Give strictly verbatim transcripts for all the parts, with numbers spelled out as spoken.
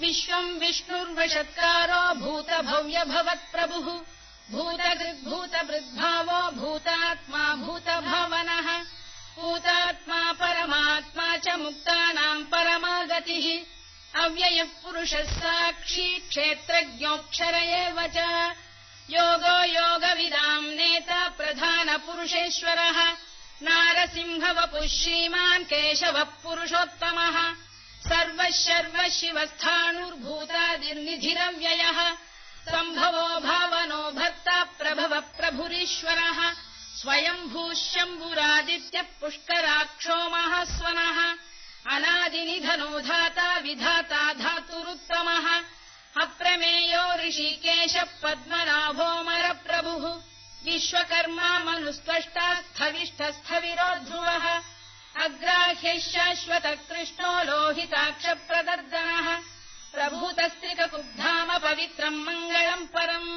विश्वम् विष्णुर्वषत्कारो भूतभव्य भवत्प्रभुः भूतकृद्भूतभृद्भावो भूतात्मा भूतभावनः भूतात्मा परमात्मा च मुक्तानाम् परमागतिः अव्ययः पुरुषः साक्षी क्षेत्रज्ञोऽक्षर एव च योगो योगविदाम् नेता प्रधानपुरुषेश्वरः नारसिंहवपुः श्रीमान् केशवः पुरुषोत्तमः सर्वः शर्वः शिवस्थाणुर्भूतादिर्निधिरव्ययः सम्भवो भावनो भर्ता प्रभवः प्रभुरीश्वरः स्वयम्भूः शम्भुरादित्यः पुष्कराक्षो महास्वनः अनादिनिधनो धाता विधाता धातुरुत्तमः अप्रमेयो ऋषिकेशः पद्मनाभोऽमरप्रभुः विश्वकर्मा मनुस्त्वष्टा स्थविष्ठस्थविरो ध्रुवः अग्राह्यः शाश्वतः कृष्णो लोहिताक्षप्रदर्दनः प्रभूतस्त्रिककुब्धाम पवित्रम् मङ्गलम् परम्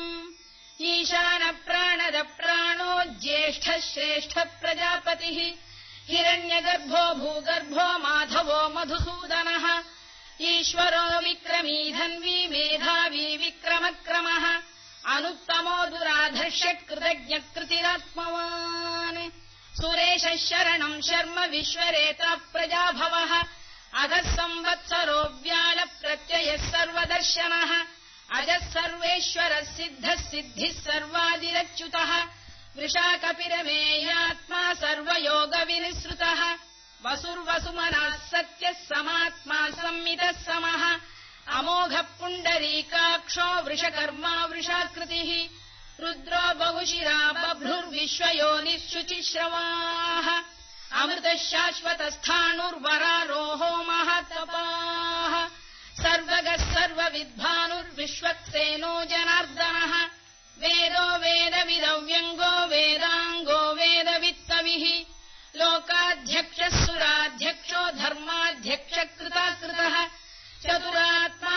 ईशानप्राणदप्राणो ज्येष्ठः श्रेष्ठः प्रजापतिः हिरण्यगर्भो भूगर्भो माधवो मधुसूदनः ईश्वरो विक्रमी धन्वी मेधावी विक्रमक्रमः अनुत्तमो दुराधर्षः कृतज्ञकृतिरात्मवान् सुरेशः शरणम् शर्म विश्वरेता प्रजाभवः अधः संवत्सरो व्यालप्रत्ययः सर्वदर्शनः अजः सर्वेश्वरः सिद्धः सिद्धिः सर्वादिरच्युतः वृषाकपिरमेयात्मा सर्वयोगविनिसृतः वसुर्वसुमनः सत्यः समात्मा संमितः समः अमोघः पुण्डरीकाक्षो वृषकर्मा वृषाकृतिः रुद्रो बहुशिरा बभ्रुर्विश्वयोनिः शुचिश्रवाः अमृतः शाश्वतस्थाणुर्वरारोहो महातपाः सर्वगः सर्वविद्भानुर्विश्वक्सेनो जनार्दनः वेदो वेदविदव्यङ्गो वेदाङ्गो वेदवित्कविः लोकाध्यक्षः सुराध्यक्षो धर्माध्यक्षकृताकृतः चतुरात्मा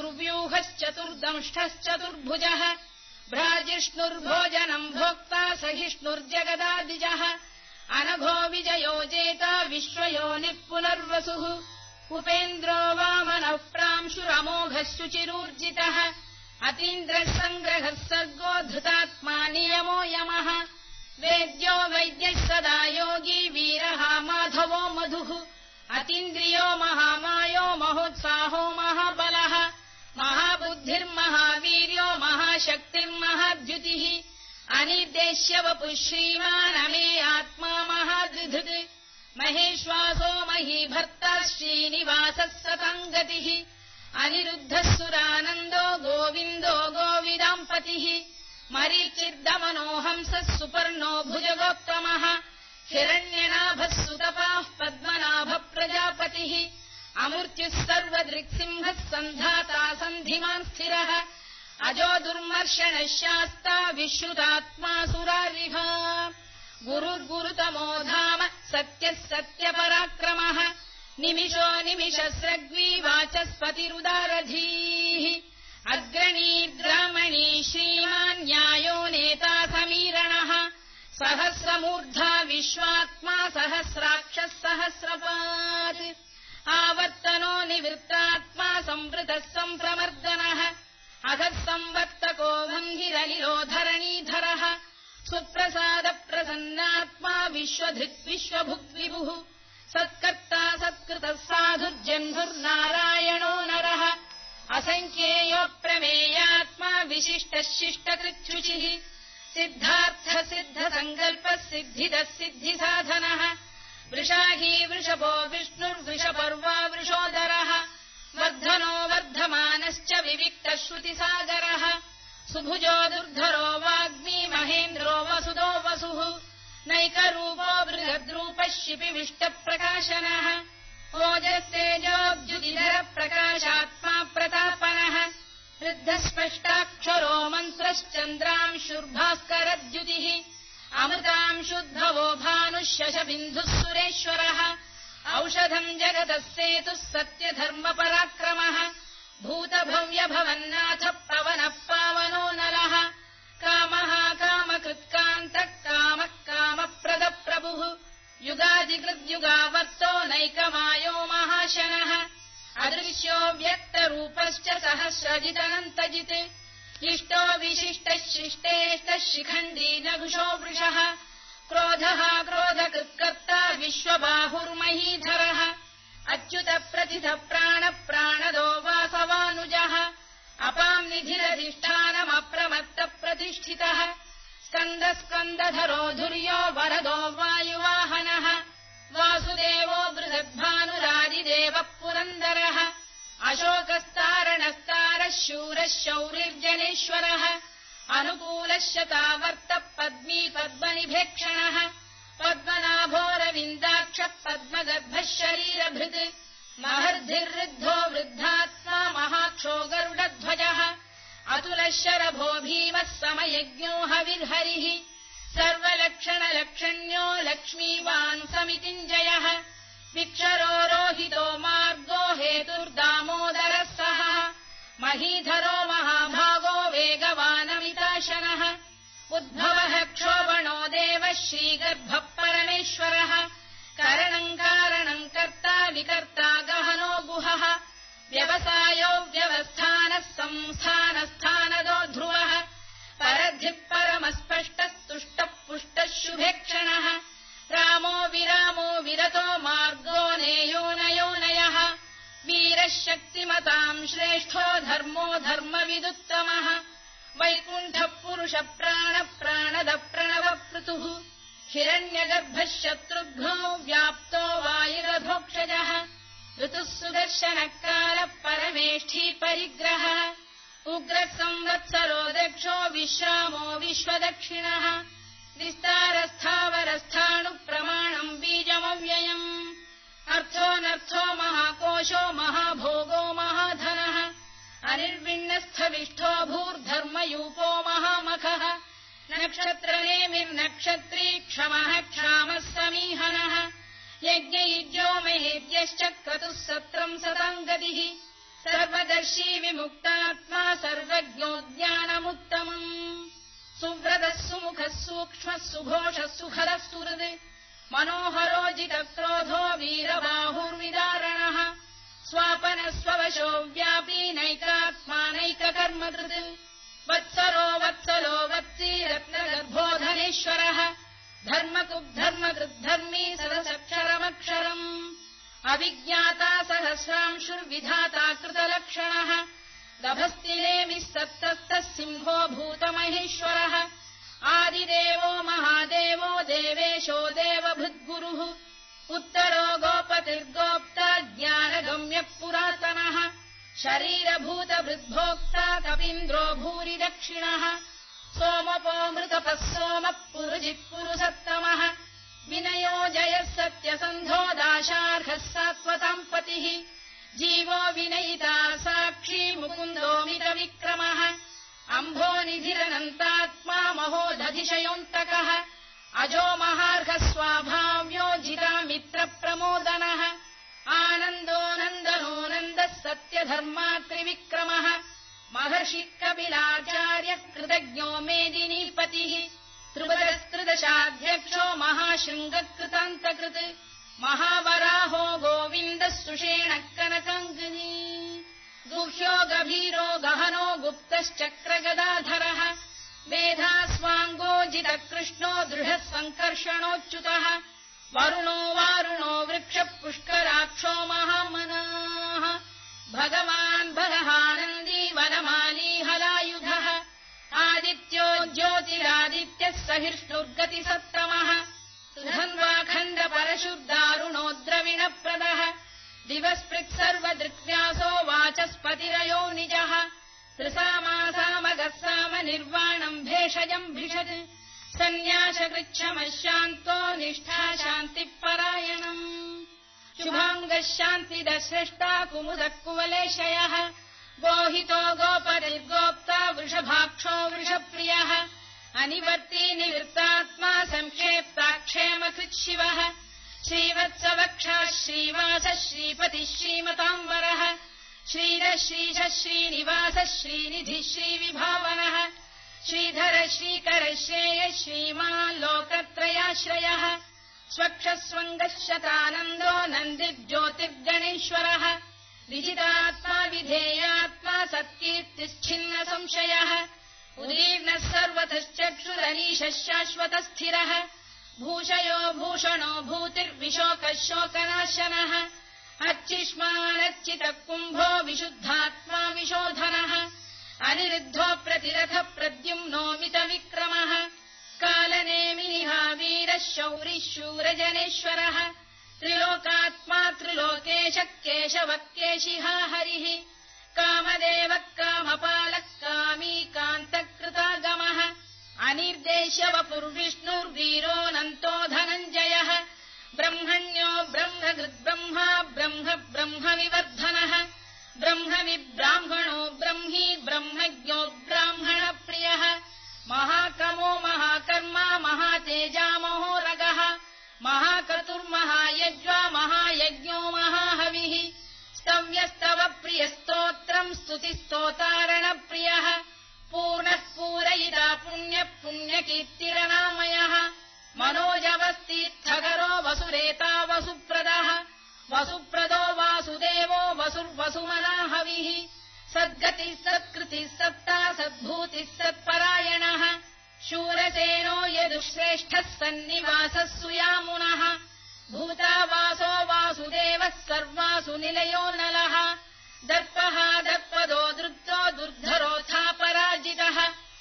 चतुर्व्यूहश्चतुर्दंष्टश्चतुर्भुजः भ्राजिष्णुर्भोजनम् भोक्ता सहिष्णुर्जगदादिजः अनघो विजयो जेता विश्वयोनिः पुनर्वसुः उपेन्द्रो वामनः प्रांशुरमोघः शुचिरूर्जितः अतीन्द्रः सङ्ग्रहः सर्गो धृतात्मा नियमो यमः वेद्यो वैद्यः सदा योगी वीरः माधवो मधुः अतीन्द्रियो महामायो महोत्साहो महाबलः महाबुद्धिर्महावीर्यो महाशक्तिर्महाद्युतिः अनिर्देश्य वपुः श्रीमान् अमे आत्मा महादृधृत् महेश्वासो महीभर्ता श्रीनिवासः सताङ्गतिः अनिरुद्धः सुरानन्दो गोविन्दो गोविदाम्पतिः मरीचिर्दमनो हंसः सुपर्णो भुजगोत्तमः हिरण्यनाभः सुतपाः पद्मनाभः प्रजापतिः अमृत्युः सर्वदृक्सिंहः सन्धाता सन्धिमान् स्थिरः अजो दुर्मर्षणः शास्ता विश्रुतात्मा सुरारिभा गुरुर्गुरुतमो धाम सत्यः सत्यपराक्रमः निमिषो निमिषस्रग्वी वाचस्पतिरुदारधीः अग्रणीर्ग्रामणी श्रीमान् न्यायो नेता समीरणः सहस्रमूर्धा विश्वात्मा सहस्राक्षः सहस्रपात् आवर्तनो निवृत्तात्मा संवृतः सम्प्रमर्दनः अधः संवर्तको वह्निरनिलो धरणीधरः सुप्रसादप्रसन्नात्मा विश्वधृक् विश्वभुग्विभुः सत्कर्ता सत्कृतः साधुर्जह्नुर्नारायणो नरः असङ्ख्येयो प्रमेयात्मा विशिष्टः शिष्टकृच्छुचिः सिद्धार्थ सिद्धसङ्कल्पः सिद्धिदः सिद्धिसाधनः वृषाही वृषभो विष्णुर्वृषपर्वा वृषोदरः वर्धनो वर्धमानश्च विविक्तः श्रुतिसागरः सुभुजो दुर्धरो वाग्मी महेन्द्रो वसुदो वसुः नैकरूपो बृहद्रूपः शिपिविष्टप्रकाशनः ओजस्तेजोऽब्जुदिधरः प्रकाशात्मा प्रतापनः वृद्धस्पष्टाक्षरो मन्त्रश्चन्द्रांशुर्भास्करद्युतिः अमृतांशुद्भवो भानुः शशबिन्दुः सुरेश्वरः औषधम् जगतः सेतुः सत्यधर्मपराक्रमः भूतभव्यभवन्नाथः पवनः पावनो नरः कामः कामकृत्कान्तः कामः कामप्रदप्रभुः युगादिकृद्युगावर्तो नैकमायो महाशनः अदृश्यो व्यक्तरूपश्च सहस्रजितनन्तजित् इष्टो विशिष्टः शिष्टेष्टः शिखण्डी नघुषो वृषः क्रोधः क्रोधकृत्कर्ता विश्वबाहुर्महीधरः अच्युतप्रथितः प्राणप्राणदो वासवानुजः अपाम् निधिरधिष्ठानमप्रमत्तप्रतिष्ठितः स्कन्दस्कन्दधरो धुर्यो वरदो वायुवाहनः वासुदेवो बृहद्भानुरादिदेवः पुरन्दरः अशोकस्तारणस्तारः शूरः शौरिर्जनेश्वरः अनुकूलः शतावर्तः पद्मी पद्मनिभेक्षणः पद्मनाभोरविन्दाक्षः पद्मगर्भः शरीरभृत् महर्धिर्वृद्धो वृद्धात्मा महाक्षो गरुडध्वजः अतुलः शरभो भीमः समयज्ञो हविर्हरिः सर्वलक्षणलक्षण्यो लक्ष्मीवान् समितिञ्जयः विक्षरो रोहितो मार्गो हेतुर्दामोदरः सः महीधरो महाभागो वेगवानमिताशनः उद्भवः क्षोभणो देवः श्रीगर्भः परमेश्वरः करणम् कारणम् कर्ता विकर्ता गहनो गुहः व्यवसायो व्यवस्थानः संस्थानस्थानदो ध्रुवः परद्धिः परमस्पष्टस्तुष्टः पुष्टः शुभेक्षणः रामो विरामो विरतो मार्गो नेयोनयोनयः वीरः शक्तिमताम् श्रेष्ठो धर्मो धर्मविदुत्तमः वैकुण्ठः पुरुषः प्राणः प्राणदः प्रणवपृतुः हिरण्यगर्भः शत्रुघ्नो व्याप्तो वायुरधोक्षजः ऋतुः सुदर्शनकालः परमेष्ठी परिग्रहः उग्रः संवत्सरो दक्षो विश्रामो विश्वदक्षिणः विस्तारस्थावरस्थाणुप्रमाणम् बीजमव्ययम् अर्थोऽनर्थो महाकोशो महाभोगो महाधनः अनिर्विण्णस्थविष्ठो भूर्धर्मयूपो महामखः नक्षत्रनेमिर्नक्षत्री क्षमः क्षामः समीहनः यज्ञयुज्यो महेद्यश्च क्रतुः सत्रम् सताम् गतिः सर्वदर्शी विमुक्तात्मा सर्वज्ञो ज्ञानमुत्तमम् सुव्रतः सुमुखः सूक्ष्मः सुघोषः सुखदः सुहृद् मनोहरोजितक्रोधो वीरबाहुर्विदारणः स्वापनः स्ववशो व्यापी नैकात्मानैककर्मकृत् वत्सरो वत्सलो वत्सी रत्नगर्भोधनेश्वरः धर्मकुब्धर्मकृद्धर्मी सदसक्षरमक्षरम् अविज्ञाता सहस्रांशुर्विधाता कृतलक्षणः गभस्तिनेमिः सप्तस्तः सिंहो भूतमहेश्वरः आदिदेवो महादेवो देवेशो देवभृद्गुरुः उत्तरो गोपतिर्गोप्ता ज्ञानगम्यः पुरातनः शरीरभूतभृद्भोक्ता कपीन्द्रो भूरि दक्षिणः सोमपोऽमृतपः सोमः पुरुजित् पुरुषत्तमः विनयो जयः सत्यसन्धो दाशार्हः सात्वताम् पतिः जीवो विनयिता साक्षी मुकुन्दोमितविक्रमः अम्भोनिधिरनन्तात्मा महोदधिशयोऽन्तकः अजो महार्घः स्वाभाव्यो जितामित्रप्रमोदनः आनन्दो नन्दनो नन्दः सत्यधर्मात्रिविक्रमः महर्षि कपिलाचार्यः कृतज्ञो मेदिनीपतिः त्रिपुरस्कृतशाध्यक्षो महाशृङ्गकृतान्तकृत् महावराहो गोविन्दः सुषेणः कनकाङ्गिनी गुह्यो गभीरो गहनो गुप्तश्चक्रगदाधरः मेधास्वाङ्गो जितकृष्णो दृढः सङ्कर्षणोच्युतः वरुणो वारुणो वृक्षः पुष्कराक्षो महामनाः भगवान् बलहानन्दी वनमाली हलायुधः आदित्यो ज्योतिरादित्यः सहिष्णुर्गतिसत्तमः सुधन्वाखण्डपरशुर्दारुणो द्रविणप्रदः दिवस्पृक् सर्वदृक्व्यासो वाचस्पतिरयो निजः त्रिसामासामगः साम निर्वाणम् भेषजम् भिषत् सन्न्यासकृच्छमः शान्तो निष्ठा शान्तिः परायणम् शुभाङ्गः शान्तिदश्रेष्टा कुमुदः कुवलेशयः गोहितो गोपतिर्गोप्ता वृषभाक्षो वृषप्रियः अनिवर्ती निवृत्तात्मा संक्षेप्ताक्षेमकृच्छिवः श्रीवत्सवक्षः श्रीवासः श्रीपतिः श्रीमताम्बरः श्रीरः श्रीशः श्रीनिवासः श्रीनिधिः श्रीविभावनः श्रीधर श्रीकर श्रेयः श्रीमान् लोकत्रयाश्रयः स्वक्षस्वङ्गः शतानन्दो नन्दिर्ज्योतिर्गणेश्वरः विजितात्मा विधेयात्मा सत्कीर्तिश्छिन्न संशयः उदीर्णः सर्वतश्चक्षुरनीशः शाश्वतस्थिरः भूषयो भूषणो भूतिर्विशोकः शोकनाशनः अर्चिष्मानच्चितः कुम्भो विशुद्धात्मा विशोधनः अनिरुद्धो प्रतिरथ प्रद्युम्नोमितविक्रमः कालनेमिनिः वीरः शौरिः शूरजनेश्वरः त्रिलोकात्मा त्रिलोकेशः केशवः केशिहा हरिः कामदेवः कामपालः कामी कान्तकृतागमः अनिर्देश्यवपुर्विष्णुर्वीरोऽनन्तो धनञ्जयः ब्रह्मण्यो ब्रह्मकृद्ब्रह्मा ब्रह्म ब्रह्मविवर्धनः ब्रह्मविब्राह्मणो ब्रह्मी ब्रह्मज्ञो ब्राह्मणप्रियः महाकमो महाकर्मा महातेजा महोरगः महाक्रतुर्महायज्वा महायज्ञो महाहविः स्तव्यस्तव प्रियस्तोत्रम् स्तुतिस्तोतारणप्रियः पूर्णः पूरयिता पुण्यः पुण्यकीर्तिरनामयः मनोजवस्तीर्थकरो वसुरेता वसुप्रदः वसुप्रदो वासुदेवो वसुर्वसुमनाहविः सद्गतिः सत्कृतिः सत्ता सद्भूतिः सत्परायणः शूरसेनो यदुश्रेष्ठः सन्निवासः सुयामुनः भूतावासो वासुदेवः सर्वासु निलयो नलः दर्पः दर्पदो दृप्तो दुर्धरोऽथापराजितः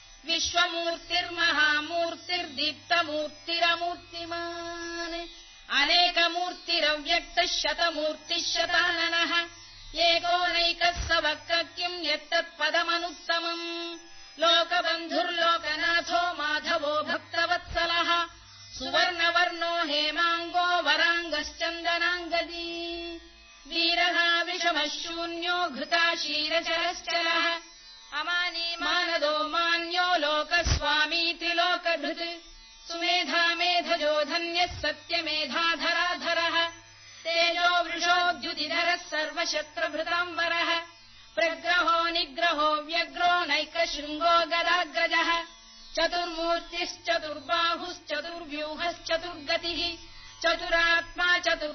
विश्वमूर्तिर्महामूर्तिर्दीप्तमूर्तिरमूर्तिमान् अनेकमूर्तिरव्यक्तः शतमूर्तिः शताननः एकोनैकः स वक् किम् यत्तत्पदमनुत्तमम् लोकबन्धुर्लोकनाथो माधवो भक्तवत्सलः सुवर्णवर्णो हेमाङ्गो वराङ्गश्चन्दनाङ्गदी वीरः विषमः शून्यो घृता क्षीरचरश्चलः अमानी मानदो मान्यो लोकस्वामी त्रिलोकधृत् सुमेधा मेधजो धन्यः सत्यमेधाधराधरः तेजो वृषोद्युतिधरः सर्वशत्रभृताम्बरः प्रग्रहो निग्रहो व्यग्रो नैकशृङ्गो गदाग्रजः चतुर्मूर्तिश्चतुर्बाहुश्चतुर्व्यूहश्चतुर्गतिः चतुरात्मा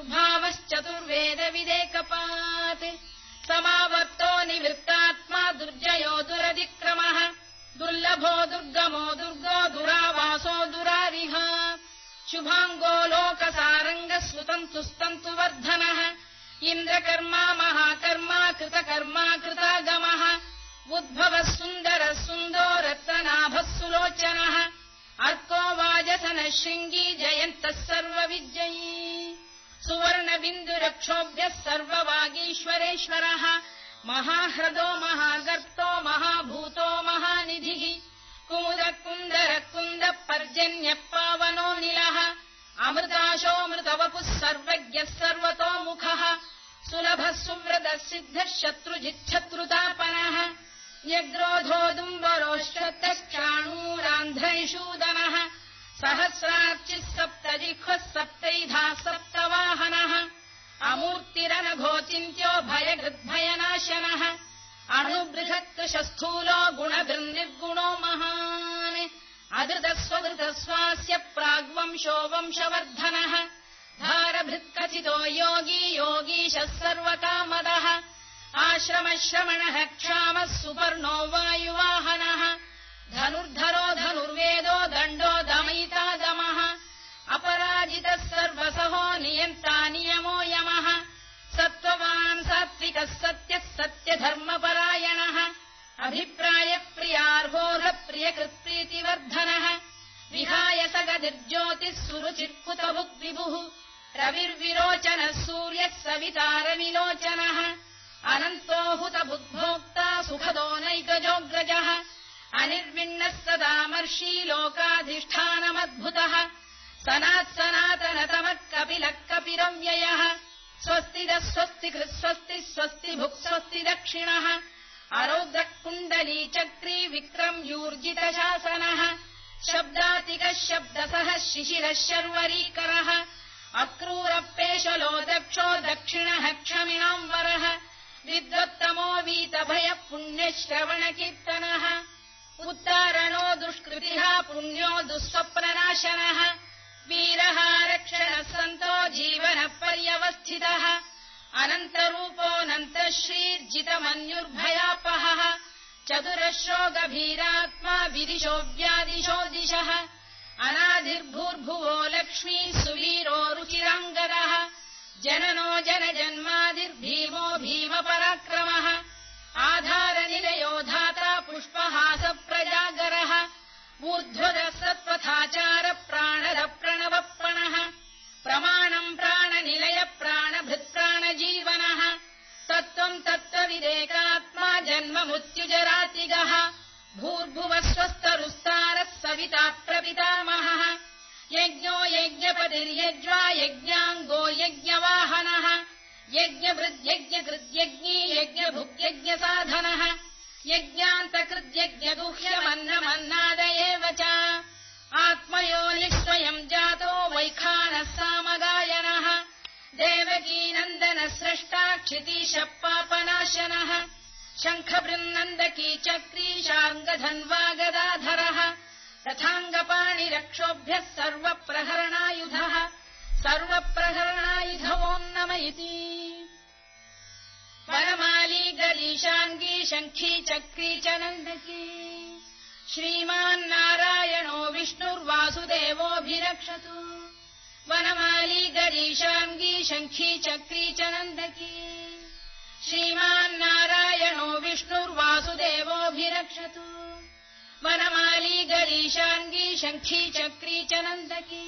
चतुर्भावश्चतुर्वेदविदेकपात् समावर्तो निवृत्तात्मा दुर्जयो दुरतिक्रमः दुर्लभो दुर्गमो दुर्गो दुरावासो दुरारिः शुभाङ्गो लोकसारङ्गः सुतन्तु स्तन्तु वर्धनः इन्द्रकर्मा महाकर्मा कृतकर्मा कृतागमः उद्भवः सुन्दरः सुन्दो रत्ननाभः सुलोचनः अर्को वाजसनः शृङ्गी जयन्तः सर्वविजयी सुवर्णबिन्दुरक्षोभ्यः सर्ववागीश्वरेश्वरः महाह्रदो महागर्तो महाभूतो महानिधिः कुमुदः कुन्दरः कुन्दः पर्जन्यः पावनोऽनिलः अमृताशोऽमृतवपुः सर्वज्ञः सर्वतोमुखः सुलभः सुव्रतः सिद्धः शत्रुजिच्छत्रुतापनः न्यग्रोधोदुम्बरोश्चतश्चाणूरान्ध्रैषूदनः सहस्रार्चिः सप्तजिह्वः सप्तैधाः सप्तवाहनः अमूर्तिरनघोचिन्त्यो भयगृद्भयनाशनः अणुबृहत्कृशस्थूलो गुणभिर्निर्गुणो महान् अधृतस्वधृतस्वास्य प्राग्वंशो वंशवर्धनः भारभृत्कथितो योगी योगीशः सर्वकामदः आश्रमश्रमणः क्षामः सुपर्णो वायुवाहनः धनुर्धरो धनुर्वेदो दण्डो दमयिता दमः अपराजितः सर्वसहो नियन्ता नियमो यमः सत्त्ववान् सात्विकः सत्यः सत्यधर्मपरायणः अभिप्रायप्रियार्होरप्रियकृत्प्रीतिवर्धनः विहाय सगदिर्ज्योतिः सुरुचित्कुतभुग्विभुः रविर्विरोचनः सूर्यः सवितारविलोचनः अनन्तो हुतबुद्भोक्ता सुखदो नैकजोऽग्रजः अनिर्विण्णः सदामर्षी लोकाधिष्ठानमद्भुतः सनात्सनातनतमः कपिलः कपिरव्ययः स्वस्तिदः स्वस्तिकृत् स्वस्तिः स्वस्ति भुक् स्वस्ति दक्षिणः अरौद्रः कुण्डली चक्री विक्रम्यूर्जितशासनः शब्दातिकः शब्दसः शिशिरः शर्वरीकरः अक्रूरपेशलो दक्षो दक्षिणः क्षमिणाम्बरः विद्वत्तमो वीतभयः पुण्यश्रवणकीर्तनः उत्तारणो दुष्कृतिः पुण्यो दुःस्वप्ननाशनः वीरः रक्षणः सन्तो जीवनः पर्यवस्थितः अनन्तरूपोऽनन्तश्रीर्जितमन्युर्भयापहः चतुरश्रो गभीरात्मा विदिशो व्यादिशो दिशः अनादिर्भूर्भुवो लक्ष्मी सुवीरो रुचिराङ्गदः जननो जनजन्मादिर्भीमो भीमपराक्रमः आधारनिलयो धाता पुष्पहास प्रजागरः ऊर्ध्वदः सत्पथाचार प्राणद प्रणवप्रणः प्रमाणम् प्राणनिलय प्राणभृत्प्राणजीवनः तत्त्वम् तत्त्वविदेकात्मा जन्म मृत्युजरातिगः भूर्भुवः स्वस्तरुस्तारः सविता प्रपितामहः यज्ञो यज्ञपतिर्यज्वा यज्ञाङ्गो यज्ञवाहनः यज्ञभृद्यज्ञकृद्यज्ञी यज्ञभुक्यज्ञसाधनः यज्ञान्तकृद्यज्ञगुह्यमन्नमन्नाद एव च आत्मयोनिः स्वयम् जातो वैखानः सामगायनः देवकीनन्दनः स्रष्टा क्षितीशः पापनाशनः शङ्खबृन्नन्दकी चक्रीशार्ङ्गधन्वा गदाधरः रथाङ्गपाणिरक्षोभ्यः सर्वप्रहरणायुधः सर्वप्रहरणायुधवोन्नम इति वनमाली गरीशाङ्गी शङ्खी चक्री च नन्दकी श्रीमान्नारायणो विष्णुर्वासुदेवोऽभिरक्षतु वनमाली गरीशाङ्गी शङ्खी चक्री च नन्दकी श्रीमान्नारायणो विष्णुर्वासुदेवोऽभिरक्षतु वनमाली गरीशाङ्गी शङ्खी चक्री च नन्दकी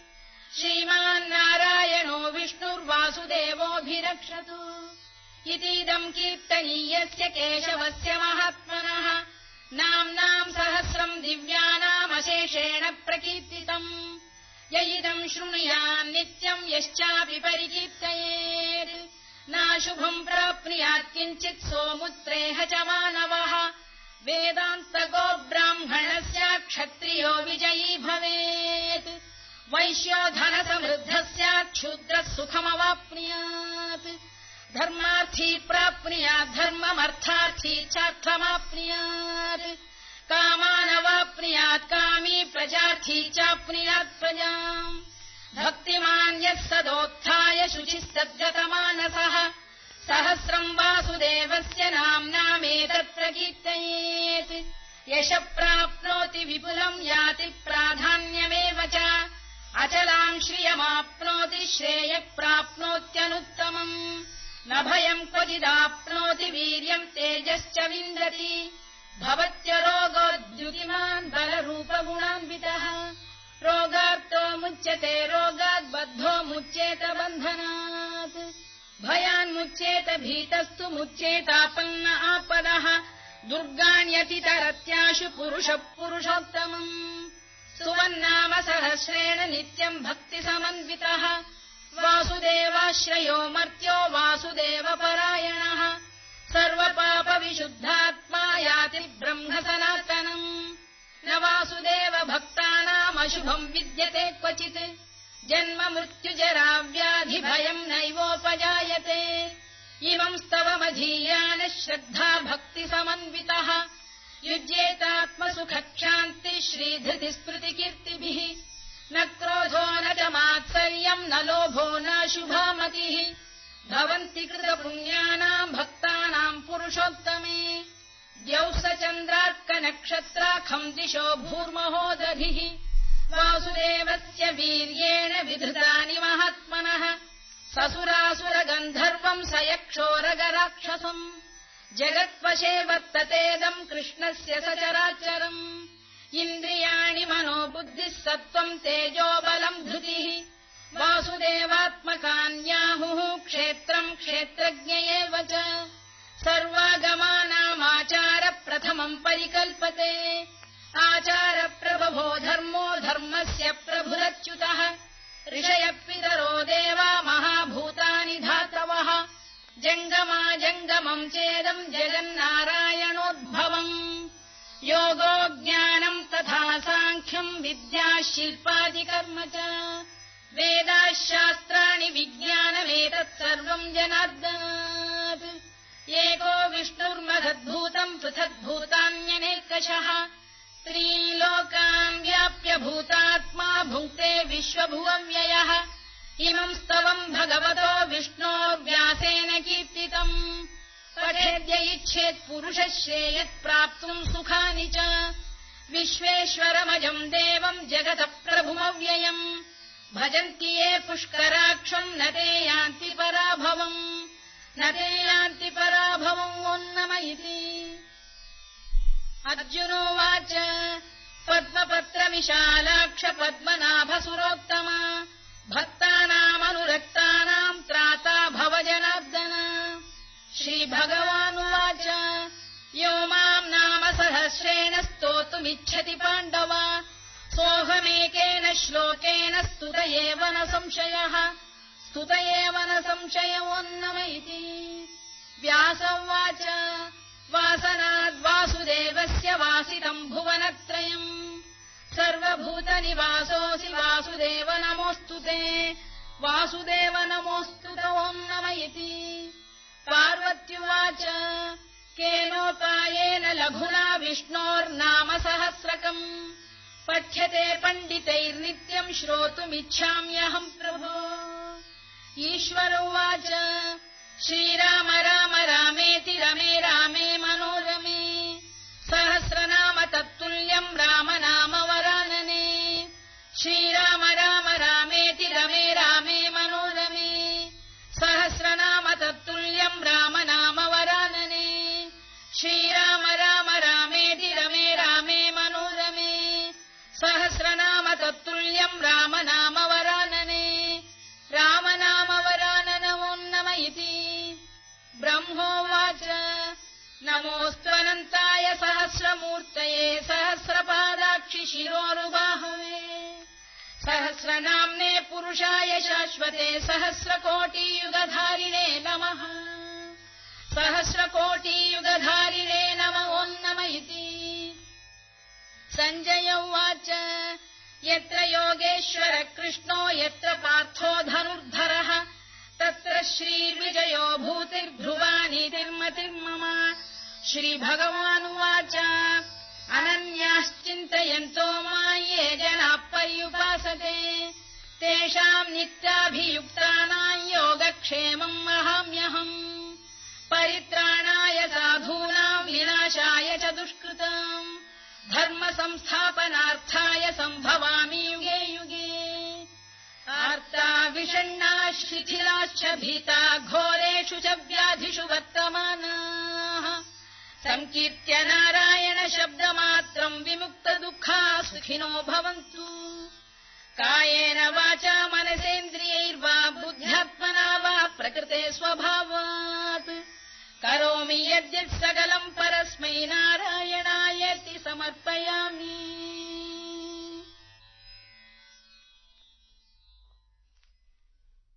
श्रीमान्नारायणो विष्णुर्वासुदेवोऽभिरक्षतु इतीदम् कीर्तनीयस्य केशवस्य महात्मनः नाम्नाम् सहस्रम् दिव्यानामशेषेण प्रकीर्तितम् य इदम् शृणुयान् नित्यम् यश्चापि परिकीर्तयेत् नाशुभम् प्राप्नुयात् किञ्चित् सोमुत्रेह च मानवः वेदान्तको ब्राह्मणस्य क्षत्रियो विजयी भवेत् वैश्यो धनसमृद्धः स्यात् क्षूद्रः सुखमवाप्नुयात् धर्मार्थी प्राप्नुयात् धर्ममर्थार्थी चार्थमाप्नुयात् कामानवाप्नुयात् कामी प्रजार्थी चाप्नुयात् प्रजाम् भक्तिमान् यः सदोत्थाय शुचिस्तद्गतमानसः सहस्रम् वासुदेवस्य नाम्नामेतत् प्रकीर्तयेत् यशः प्राप्नोति विपुलम् याति प्राधान्यमेव च अचलाम् श्रियमाप्नोति श्रेयः प्राप्नोत्यनुत्तमम् न भयम् क्वचिदाप्नोति वीर्यम् तेजश्च विन्दति भवत्यरोगोद्युतिमान् बलरूपगुणान्वितः रोगार्तो मुच्यते रोगात् बद्धो मुच्येत बन्धनात् भयान्मुच्येत भीतस्तु मुच्येतापन्न आपदः दुर्गाण्यतितरत्याशु पुरुषः पुरुषोत्तमम् सुवन्नाम सहस्रेण नित्यम् भक्तिसमन्वितः वासुदेवाश्रयो मर्त्यो वासुदेवपरायणः सर्वपापविशुद्धात्मा याति ब्रह्म सनातनम् न वासुदेव भक्तानामशुभम् विद्यते क्वचित् जन्म मृत्युजराव्याधिभयम् नैवोपजायते इमम् स्तवमधीयानः श्रद्धा भक्तिसमन्वितः युज्येतात्मसुखक्षान्तिः श्रीधृतिस्मृतिकीर्तिभिः न क्रोधो न च मात्सर्यम् न लोभो न शुभामतिः भवन्ति कृतपुण्यानाम् भक्तानाम् पुरुषोत्तमे द्यौः स चन्द्रार्कनक्षत्राखम् दिशो भूर्महो दधिः वासुदेवस्य वीर्येण विधृतानि महात्मनः ससुरासुरगन्धर्वम् स यक्षोरगराक्षसम् जगत्वशे वर्ततेदम् कृष्णस्य सचराचरम् इन्द्रियाणि मनोबुद्धिः सत्त्वम् तेजो बलम् धृतिः वासुदेवात्मकान्याहुः क्षेत्रम् क्षेत्रज्ञ एव च सर्वागमानामाचार प्रथमम् परिकल्पते आचारप्रभवो धर्मो धर्मस्य प्रभुरच्युतः ऋषयः पितरो देवा महाभूतानि धातवः जङ्गमा जङ्गमम् चेदम् जगन्नारायणोद्भवम् योगो ज्ञानम् तथा साङ्ख्यम् विद्या शिल्पादिकर्म च वेदाः शास्त्राणि विज्ञानमेतत् सर्वम् जनार्दनात् एको विष्णुर्महद्भूतम् पृथग्भूतान्यनेकशः त्रीन् लोकान् व्याप्य भूतात्मा भुङ्क्ते विश्वभुवव्ययः इमम् स्तवम् भगवतो विष्णोर्व्यासेन यद्य इच्छेत् पुरुषः श्रेयत् प्राप्तुम् सुखानि च विश्वेश्वरमजम् देवम् जगतः प्रभुमव्ययम् भजन्ति ये पुष्कराक्षम् न ते यान्ति पराभवम् न ते यान्ति पराभवम् ओन्नम इति। अर्जुनोवाच पद्मपत्रविशालाक्ष पद्मनाभसुरोत्तम भक्तानामनुरक्तानाम् त्राता भव जनार्दन। श्रीभगवानुवाच यो माम् नाम सहस्रेण स्तोतुमिच्छति पाण्डव सोऽहमेकेन श्लोकेन स्तुत एव न संशयः स्तुत एव न संशयोऽन्नम इति। व्यास उवाच वासनाद्वासुदेवस्य वासितम् भुवनत्रयम् सर्वभूतनिवासोऽसि वासुदेव नमोऽस्तु ते वासुदेव नमोऽस्तु ते ओन्नम इति। पार्वत्युवाच केनोपायेन लघुना विष्णोर्नाम सहस्रकम् पठ्यते पण्डितैर्नित्यम् श्रोतुमिच्छाम्यहम् प्रभो। ईश्वर उवाच श्रीराम राम रामेति रमे रामे मनोरमे सहस्रनाम तत्तुल्यम् राम नाम वरानने। श्रीराम राम रामेति रमे रामे मनोरमे सहस्रनाम तत्तुल्यम् राम नाम वरानने। श्रीराम राम रामेति रमे रामे मनोरमे सहस्रनाम तत्तुल्यम् राम नाम वरानने राम नाम वराननमोन्नम इति। ब्रह्मोवाच नमोऽस्त्वनन्ताय सहस्रमूर्तये सहस्रपादाक्षि शिरोरुबाहवे सहस्रनाम्ने पुरुषाय शाश्वते सहस्रकोटियुगधारिणे नमः सहस्रकोटियुगधारिणे नम ओन्नम इति। सञ्जय उवाच यत्र योगेश्वर कृष्णो यत्र पार्थो धनुर्धरः तत्र श्रीर्विजयो भूतिर्ध्रुवानीतिर्मतिर्मम। श्रीभगवानुवाच अनन्याश्चिन्तयन्तो मां ये जनाः पर्युपासते तेषाम् नित्याभियुक्तानाम् योगक्षेमम् वहाम्यहम् परित्राणाय साधूनाम् विनाशाय च दुष्कृताम् धर्म संस्थापनार्थाय सम्भवामि युगे युगे। आर्ता विषण्णाः शिथिलाश्च भीता घोरेषु च व्याधिषु वर्तमानाः संकीर्त्य नारायण शब्दमात्रम् विमुक्तदुःखाः सुखिनो भवन्तु। कायेन वाचा मनसेन्द्रियैर्वा बुद्ध्यात्मना वा प्रकृते स्वभावात् करोमि यद्यत् सकलम् परस्मै नारायणायेति समर्पयामि।